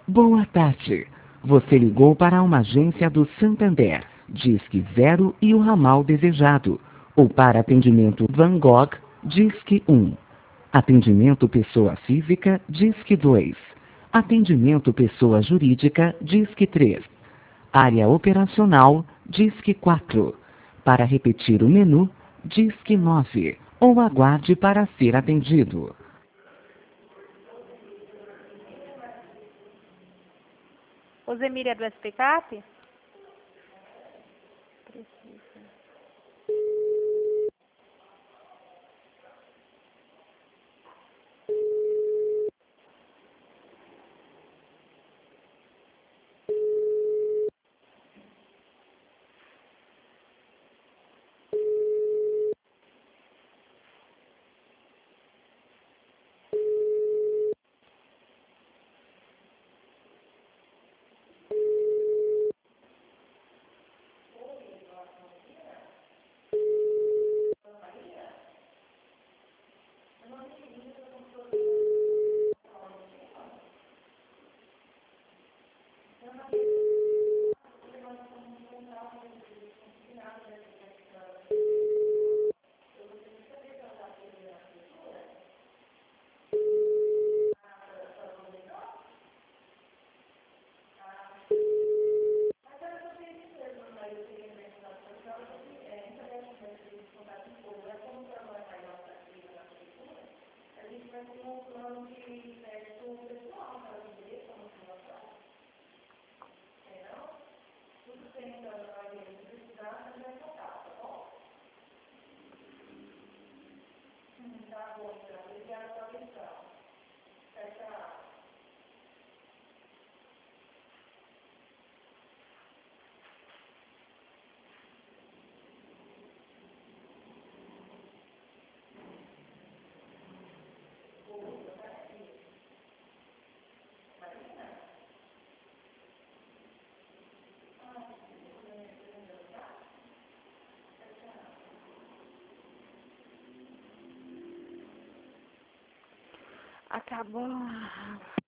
Boa tarde. Você ligou para uma agência do Santander. Disque 0 e o ramal desejado. Ou para atendimento Van Gogh, Disque 1. Atendimento pessoa física, Disque 2. Atendimento pessoa jurídica, Disque 3. Área operacional, Disque 4. Para repetir o menu, Disque 9. Ou aguarde para ser atendido. Ô, Zemira, é do SPCAP? Acabou.